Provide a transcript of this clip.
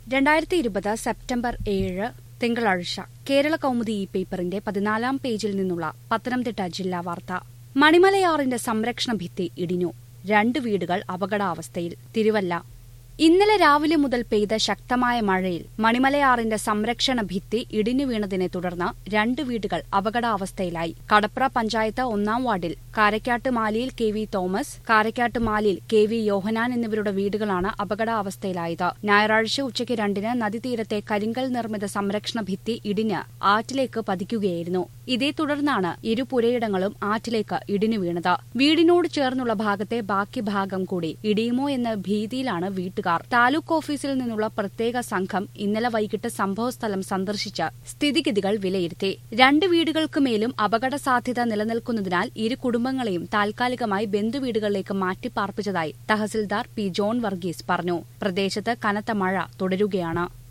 2020 September 7 തിങ്കളാഴ്ച കേരള കൗമുദി ഈ പേപ്പറിന്റെ 14-ാം പേജിൽ നിന്നുള്ള പത്തനംതിട്ട ജില്ലാ വാർത്ത. മണിമലയാറിന്റെ സംരക്ഷണ ഭിത്തി ഇടിഞ്ഞു, 2 വീടുകൾ അപകടാവസ്ഥയിൽ. തിരുവല്ല. ഇന്നലെ രാവിലെ മുതൽ പെയ്ത ശക്തമായ മഴയിൽ മണിമലയാറിന്റെ സംരക്ഷണ ഭിത്തി ഇടിഞ്ഞു വീണതിനെ തുടർന്ന് 2 വീടുകൾ അപകടാവസ്ഥയിലായി. കടപ്ര പഞ്ചായത്ത് 1-ാം വാർഡിൽ കാരക്കാട്ട് മാലിയിൽ KV തോമസ്, കാരക്കാട്ട് മാലിയിൽ KV യോഹനാൻ എന്നിവരുടെ വീടുകളാണ് അപകടാവസ്ഥയിലായത്. ഞായറാഴ്ച ഉച്ചയ്ക്ക് 2-ന് നദീതീരത്തെ കരിങ്കൽ നിർമ്മിത സംരക്ഷണ ഭിത്തി ഇടിഞ്ഞ് ആറ്റിലേക്ക് പതിക്കുകയായിരുന്നു. ഇതേ തുടർന്നാണ് ഇരുപുരയിടങ്ങളും ആറ്റിലേക്ക് ഇടിഞ്ഞു വീണത്. വീടിനോട് ചേർന്നുള്ള ഭാഗത്തെ ബാക്കി ഭാഗം കൂടി ഇടിയുമോ എന്ന ഭീതിയിലാണ് വീട്ടുകാർ. താലൂക്ക് ഓഫീസിൽ നിന്നുള്ള പ്രത്യേക സംഘം ഇന്നലെ വൈകിട്ട് സംഭവസ്ഥലം സന്ദർശിച്ച് സ്ഥിതിഗതികൾ വിലയിരുത്തി. 2 വീടുകൾക്ക് മേലും അപകട സാധ്യത നിലനിൽക്കുന്നതിനാൽ ഇരു കുടുംബങ്ങളെയും താൽക്കാലികമായി ബന്ധുവീടുകളിലേക്ക് മാറ്റിപ്പാർപ്പിച്ചതായി തഹസിൽദാർ P. ജോൺ വർഗീസ് പറഞ്ഞു. പ്രദേശത്ത് കനത്ത മഴ തുടരുകയാണ്.